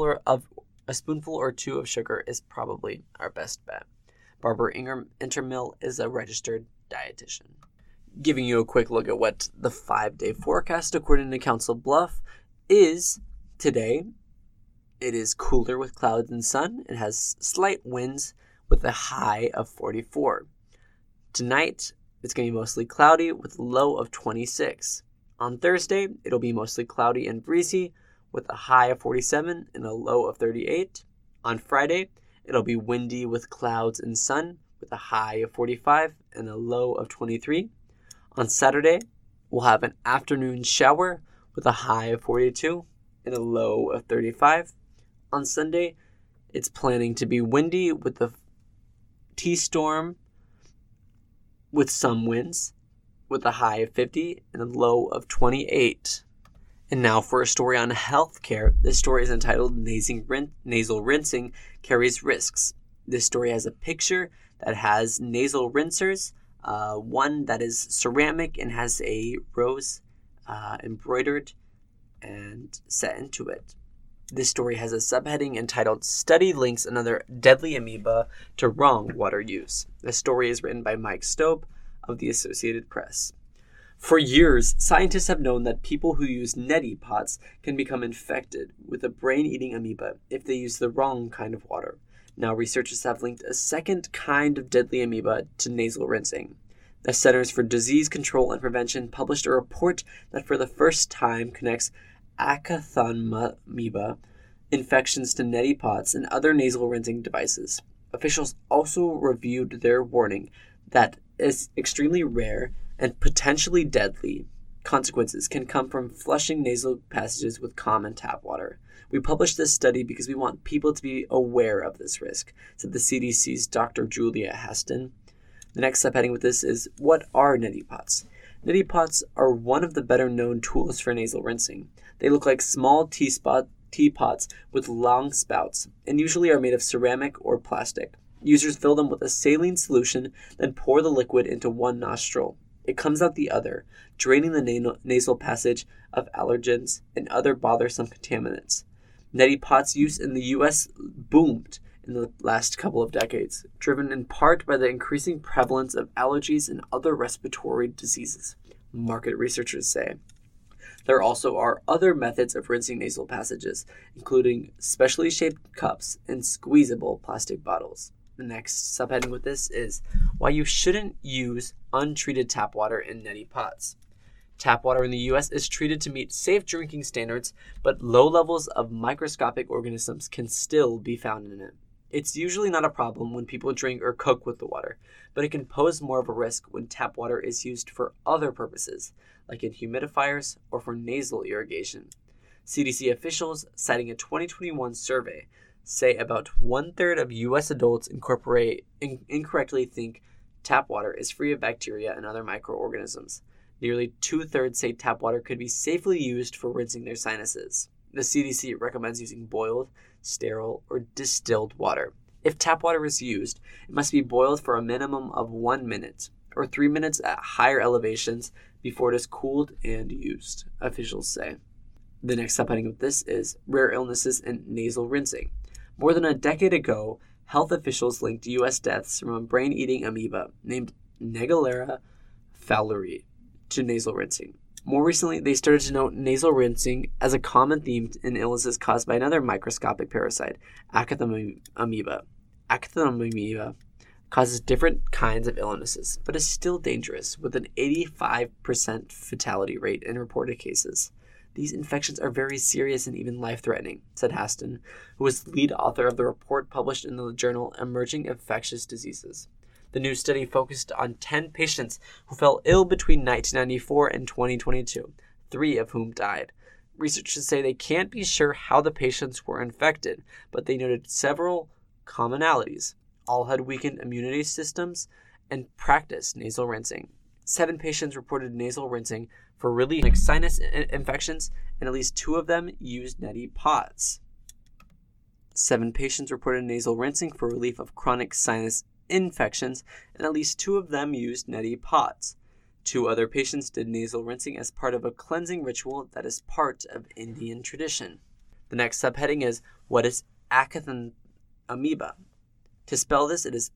or two of sugar is probably our best bet. Barbara Intermill is a registered dietitian. Giving you a quick look at what the 5-day forecast according to Council Bluff is today. It is cooler with clouds and sun. It has slight winds with a high of 44. Tonight, it's going to be mostly cloudy with a low of 26. On Thursday, it'll be mostly cloudy and breezy with a high of 47 and a low of 38. On Friday, it'll be windy with clouds and sun with a high of 45 and a low of 23. On Saturday, we'll have an afternoon shower with a high of 42 and a low of 35. On Sunday, it's planning to be windy with a T-storm with some winds with a high of 50 and a low of 28. And now for a story on healthcare. This story is entitled Nasal Rinsing Carries Risks. This story has a picture that has nasal rinsers, one that is ceramic and has a rose embroidered and set into it. This story has a subheading entitled Study Links Another Deadly Amoeba to Wrong Water Use. The story is written by Mike Stope of the Associated Press. For years, scientists have known that people who use neti pots can become infected with a brain-eating amoeba if they use the wrong kind of water. Now researchers have linked a second kind of deadly amoeba to nasal rinsing. The Centers for Disease Control and Prevention published a report that for the first time connects Acanthamoeba infections to neti pots and other nasal rinsing devices. Officials also reviewed their warning that is extremely rare and potentially deadly consequences can come from flushing nasal passages with common tap water. We published this study because we want people to be aware of this risk, said the CDC's Dr. Julia Haston. The next subheading with this is, what are neti pots? Neti pots are one of the better known tools for nasal rinsing. They look like small teapots with long spouts and usually are made of ceramic or plastic. Users fill them with a saline solution, then pour the liquid into one nostril. It comes out the other, draining the nasal passage of allergens and other bothersome contaminants. Neti pots use in the U.S. boomed in the last couple of decades, driven in part by the increasing prevalence of allergies and other respiratory diseases, market researchers say. There also are other methods of rinsing nasal passages, including specially shaped cups and squeezable plastic bottles. The next subheading with this is why you shouldn't use untreated tap water in neti pots. Tap water in the U.S. is treated to meet safe drinking standards, but low levels of microscopic organisms can still be found in it. It's usually not a problem when people drink or cook with the water, but it can pose more of a risk when tap water is used for other purposes, like in humidifiers or for nasal irrigation. CDC officials, citing a 2021 survey, say about 1/3 of U.S. adults incorrectly think tap water is free of bacteria and other microorganisms. Nearly 2/3 say tap water could be safely used for rinsing their sinuses. The CDC recommends using boiled, sterile, or distilled water. If tap water is used, it must be boiled for a minimum of 1 minute, or 3 minutes at higher elevations before it is cooled and used, officials say. The next subheading of this is rare illnesses and nasal rinsing. More than a decade ago, health officials linked U.S. deaths from a brain-eating amoeba named Naegleria fowleri to nasal rinsing. More recently, they started to note nasal rinsing as a common theme in illnesses caused by another microscopic parasite, Acanthamoeba. Acanthamoeba causes different kinds of illnesses, but is still dangerous, with an 85% fatality rate in reported cases. These infections are very serious and even life-threatening, said Haston, who was the lead author of the report published in the journal Emerging Infectious Diseases. The new study focused on 10 patients who fell ill between 1994 and 2022, 3 of whom died. Researchers say they can't be sure how the patients were infected, but they noted several commonalities. All had weakened immunity systems and practiced nasal rinsing. 7 patients reported nasal rinsing for relief of sinus infections, and at least 2 of them used neti pots. 7 patients reported nasal rinsing for relief of chronic sinus infections, and at least 2 of them used neti pots. 2 other patients did nasal rinsing as part of a cleansing ritual that is part of Indian tradition. The next subheading is, what is acanthamoeba? To spell this, it is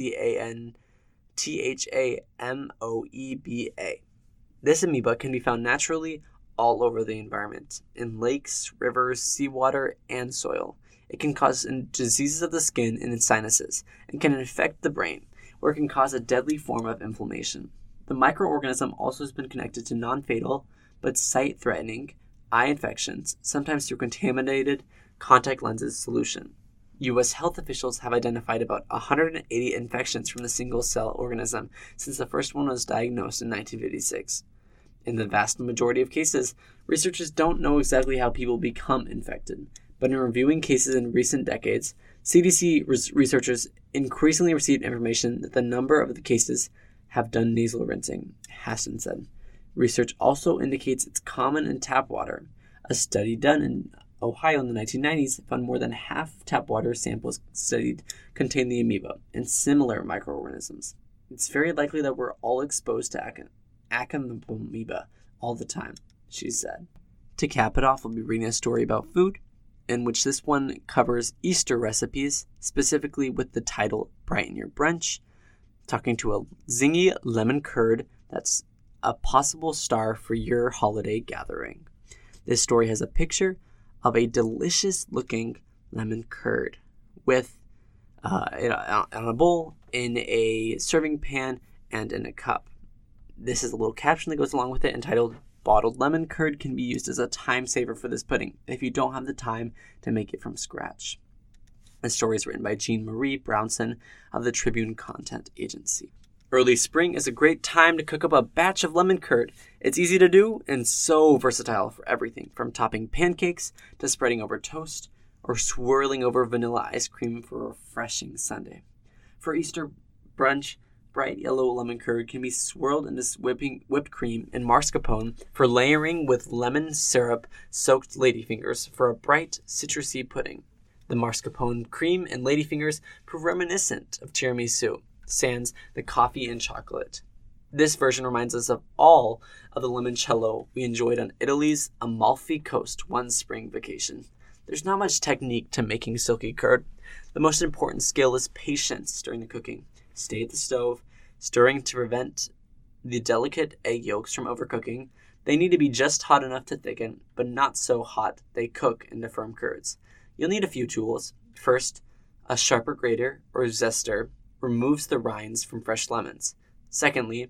Acanthamoeba. This amoeba can be found naturally all over the environment, in lakes, rivers, seawater, and soil. It can cause diseases of the skin and in sinuses, and can infect the brain, where it can cause a deadly form of inflammation. The microorganism also has been connected to non-fatal, but sight-threatening, eye infections, sometimes through contaminated contact lenses solution. U.S. health officials have identified about 180 infections from the single-cell organism since the first one was diagnosed in 1956. In the vast majority of cases, researchers don't know exactly how people become infected, but in reviewing cases in recent decades, CDC researchers increasingly received information that the number of the cases have done nasal rinsing, Haston said. Research also indicates it's common in tap water. A study done in Ohio in the 1990s found more than half tap water samples studied contained the amoeba and similar microorganisms. It's very likely that we're all exposed to acanthamoeba all the time, she said. To cap it off, we'll be reading a story about food, in which this one covers Easter recipes, specifically with the title Brighten Your Brunch, talking to a zingy lemon curd that's a possible star for your holiday gathering. This story has a picture of a delicious-looking lemon curd with on a bowl, in a serving pan, and in a cup. This is a little caption that goes along with it entitled, Bottled lemon curd can be used as a time saver for this pudding if you don't have the time to make it from scratch. The story is written by Jean Marie Brownson of the Tribune Content Agency. Early spring is a great time to cook up a batch of lemon curd. It's easy to do and so versatile for everything from topping pancakes to spreading over toast or swirling over vanilla ice cream for a refreshing sundae. For Easter brunch, bright yellow lemon curd can be swirled into whipped cream and mascarpone for layering with lemon syrup-soaked ladyfingers for a bright, citrusy pudding. The mascarpone cream and ladyfingers prove reminiscent of tiramisu, sans the coffee and chocolate. This version reminds us of all of the limoncello we enjoyed on Italy's Amalfi Coast one spring vacation. There's not much technique to making silky curd. The most important skill is patience during the cooking. Stay at the stove, stirring to prevent the delicate egg yolks from overcooking. They need to be just hot enough to thicken, but not so hot they cook into firm curds. You'll need a few tools. First, a sharper grater or zester removes the rinds from fresh lemons. Secondly,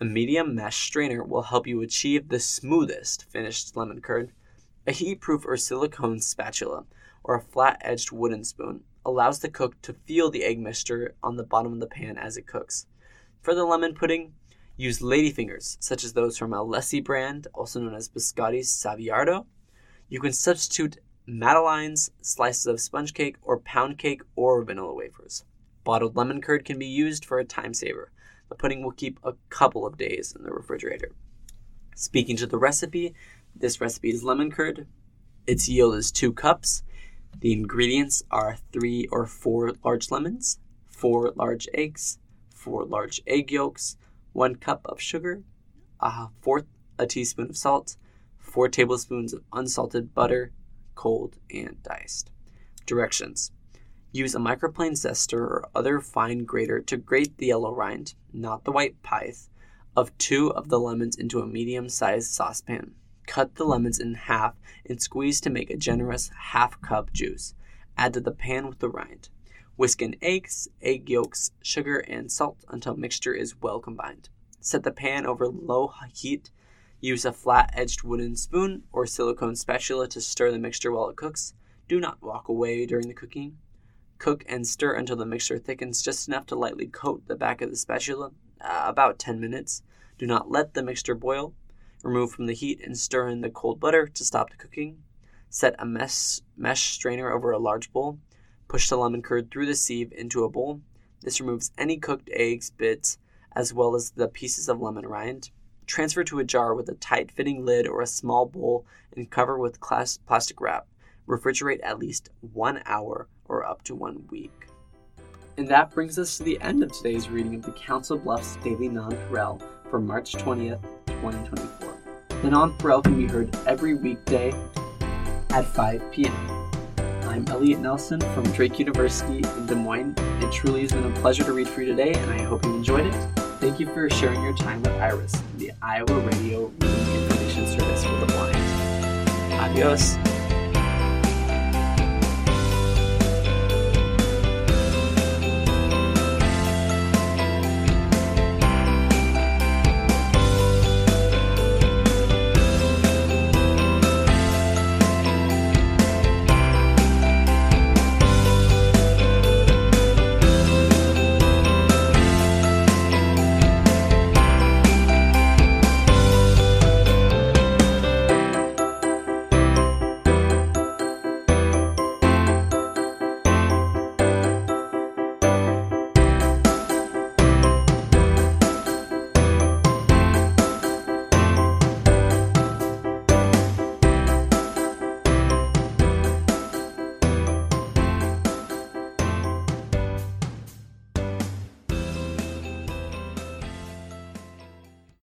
A medium mesh strainer will help you achieve the smoothest finished lemon curd. A heat-proof or silicone spatula or a flat-edged wooden spoon allows the cook to feel the egg mixture on the bottom of the pan as it cooks. For the lemon pudding, use ladyfingers, such as those from Alessi brand, also known as Biscotti's Saviardo. You can substitute madeleines, slices of sponge cake, or pound cake, or vanilla wafers. Bottled lemon curd can be used for a time saver. The pudding will keep a couple of days in the refrigerator. Speaking to the recipe, this recipe is lemon curd. Its yield is 2 cups. The ingredients are 3 or 4 large lemons, 4 large eggs, 4 large egg yolks, 1 cup of sugar, 1/4 a teaspoon of salt, 4 tablespoons of unsalted butter, cold and diced. Directions. Use a microplane zester or other fine grater to grate the yellow rind, not the white pith, of 2 of the lemons into a medium-sized saucepan. Cut the lemons in half and squeeze to make a generous 1/2 cup juice. Add to the pan with the rind. Whisk in eggs, egg yolks, sugar, and salt until mixture is well combined. Set the pan over low heat. Use a flat-edged wooden spoon or silicone spatula to stir the mixture while it cooks. Do not walk away during the cooking. Cook and stir until the mixture thickens just enough to lightly coat the back of the spatula, about 10 minutes. Do not let the mixture boil. Remove from the heat and stir in the cold butter to stop the cooking. Set a mesh strainer over a large bowl. Push the lemon curd through the sieve into a bowl. This removes any cooked eggs bits as well as the pieces of lemon rind. Transfer to a jar with a tight-fitting lid or a small bowl and cover with plastic wrap. Refrigerate at least 1 hour or up to 1 week. And that brings us to the end of today's reading of the Council Bluffs Daily Nonpareil for March 20th, 2024. The Nonpareil can be heard every weekday at 5 p.m. I'm Elliot Nelson from Drake University in Des Moines. It truly has been a pleasure to read for you today, and I hope you enjoyed it. Thank you for sharing your time with IRIS, the Iowa Radio Reading Information Service for the Blind. Adios.